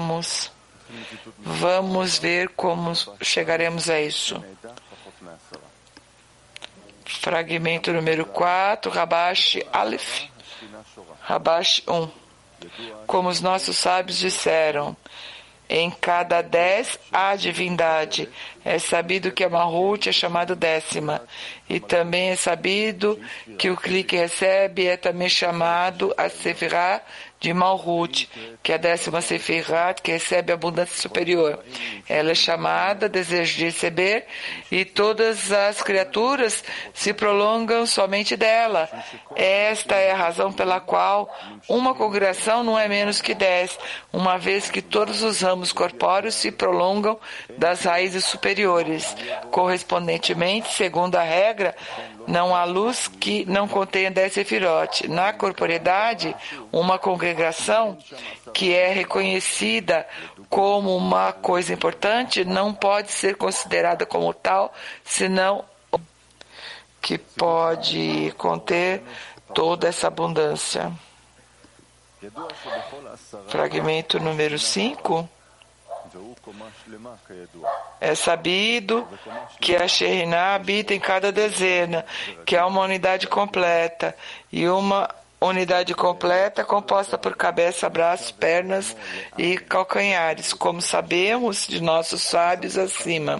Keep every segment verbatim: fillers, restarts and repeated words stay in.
vamos, vamos ver como chegaremos a isso. Fragmento número quatro, Rabash Aleph, Rabash um. Como os nossos sábios disseram, em cada dez há divindade. É sabido que a Malhut é chamado décima. E também é sabido que o Kli que recebe é também chamado a Sefirah de Malhut, que é a décima Sefirah, que recebe a abundância superior. Ela é chamada desejo de receber, e todas as criaturas se prolongam somente dela. Esta é a razão pela qual uma congregação não é menos que dez, uma vez que todos os ramos corpóreos se prolongam das raízes superiores. Correspondentemente, segundo a regra, não há luz que não contenha dez sefirot. Na corporeidade, uma congregação que é reconhecida como uma coisa importante não pode ser considerada como tal, senão que pode conter toda essa abundância. Fragmento número cinco. É sabido que a Shekhinah habita em cada dezena, que é uma unidade completa, e uma unidade completa composta por cabeça, braços, pernas e calcanhares, como sabemos de nossos sábios acima.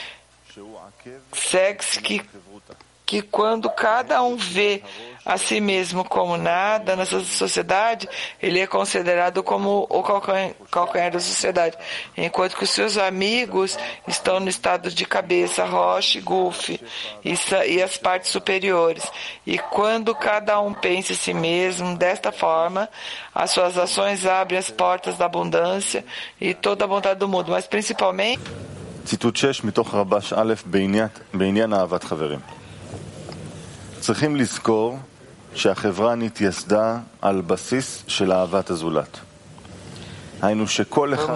Segue-se que, que quando cada um vê a si mesmo como nada nessa sociedade, ele é considerado como o calcanhar, calcanhar da sociedade, enquanto que os seus amigos estão no estado de cabeça, roche, gulfe e, e as partes superiores. E quando cada um pensa em si mesmo desta forma, as suas ações abrem as portas da abundância e toda a vontade do mundo, mas principalmente... ציטוט שש מתוך רבש א' בעניין אהבת חברים. צריכים לזכור שהחברה נתייסדה על בסיס של אהבת הזולת. היינו שכל אחד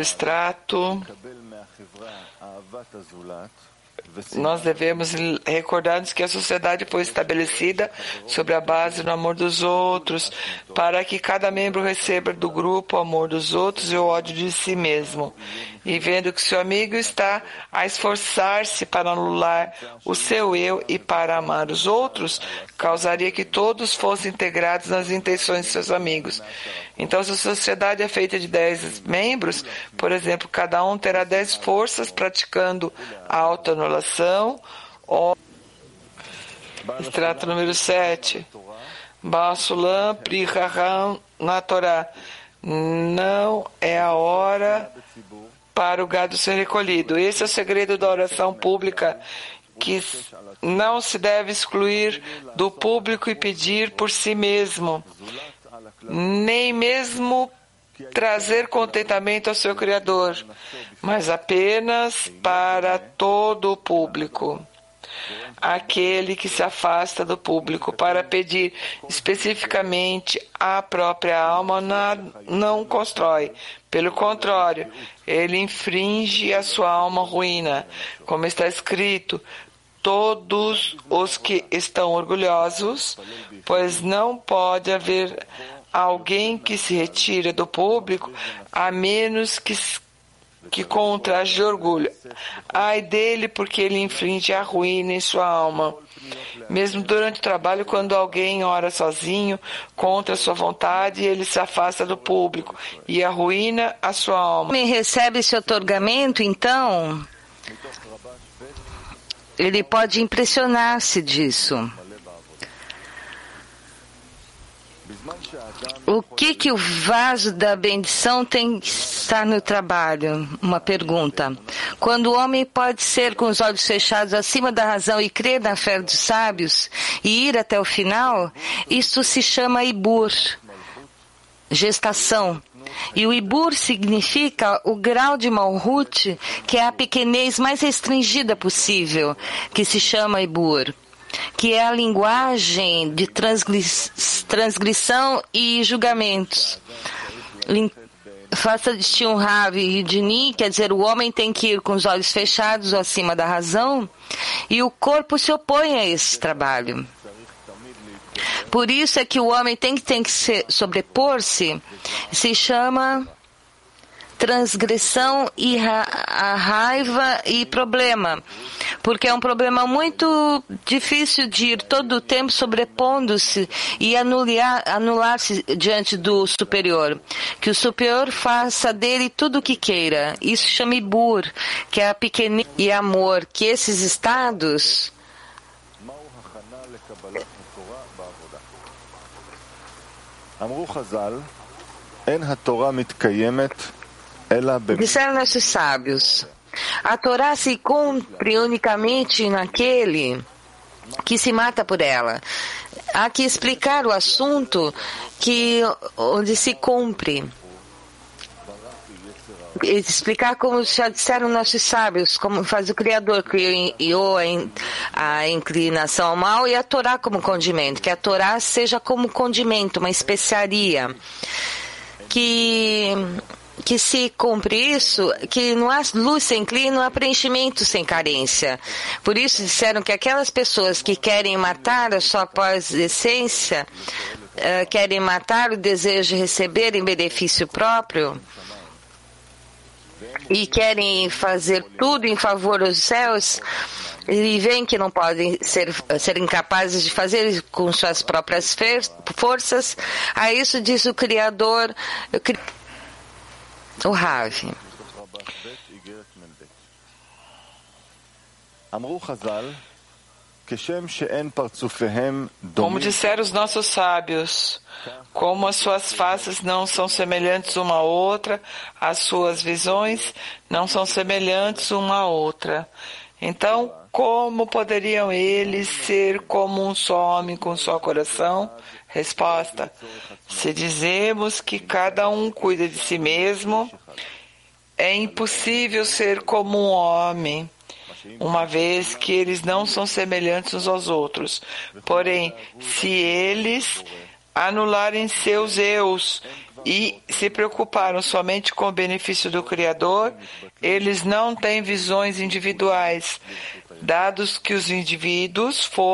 מקבל מהחברה אהבת הזולת. Nós devemos recordar-nos que a sociedade foi estabelecida sobre a base do amor dos outros, para que cada membro receba do grupo o amor dos outros e o ódio de si mesmo. E vendo que seu amigo está a esforçar-se para anular o seu eu e para amar os outros, causaria que todos fossem integrados nas intenções de seus amigos. Então, se a sociedade é feita de dez membros, por exemplo, cada um terá dez forças praticando a autoanulação. Ou... Extrato número sete. Basulam Pri Raham na Torá. Não é a hora para o gado ser recolhido. Esse é o segredo da oração pública, que não se deve excluir do público e pedir por si mesmo, nem mesmo trazer contentamento ao seu Criador, mas apenas para todo o público. Aquele que se afasta do público para pedir especificamente à própria alma não constrói. Pelo contrário, ele infringe a sua alma ruína. Como está escrito, todos os que estão orgulhosos, pois não pode haver alguém que se retira do público a menos que que com um traje de orgulho. Ai dele, porque ele infringe a ruína em sua alma. Mesmo durante o trabalho, quando alguém ora sozinho, contra a sua vontade, ele se afasta do público e arruína a sua alma. Quem recebe esse otorgamento, então, ele pode impressionar-se disso. O que que o vaso da bendição tem que estar no trabalho? Uma pergunta. Quando o homem pode ser com os olhos fechados acima da razão e crer na fé dos sábios e ir até o final, isso se chama Ibur, gestação. E o Ibur significa o grau de Malhut, que é a pequenez mais restringida possível, que se chama Ibur, que é a linguagem de transgressão e julgamentos. Faça de um Rav e Dini, quer dizer, o homem tem que ir com os olhos fechados acima da razão, e o corpo se opõe a esse trabalho. Por isso é que o homem tem que, tem que sobrepor-se, se chama transgressão e ra a raiva e problema, porque é um problema muito difícil de ir todo o tempo sobrepondo-se e anular-se anular diante do superior. Que o superior faça dele tudo o que queira. Isso chama Ibur, que é a pequenez e amor, que esses estados disseram nossos sábios, a Torá se cumpre unicamente naquele que se mata por ela. Há que explicar o assunto que, onde se cumpre. Explicar como já disseram nossos sábios, como faz o Criador, criou a inclinação ao mal e a Torá como condimento, que a Torá seja como condimento, uma especiaria, que, que se cumpre isso, que não há luz sem clima, não há preenchimento sem carência. Por isso disseram que aquelas pessoas que querem matar a sua pós-essência, uh, querem matar o desejo de receber em benefício próprio, e querem fazer tudo em favor dos céus, e veem que não podem ser, ser incapazes de fazer com suas próprias forças, a isso diz o Criador, o Rav. Como disseram os nossos sábios, como as suas faces não são semelhantes uma à outra, as suas visões não são semelhantes uma à outra. Então, como poderiam eles ser como um só homem com um só coração? Resposta: se dizemos que cada um cuida de si mesmo, é impossível ser como um homem, uma vez que eles não são semelhantes uns aos outros. Porém, se eles anularem seus eus e se preocuparam somente com o benefício do Criador, eles não têm visões individuais, dados que os indivíduos foram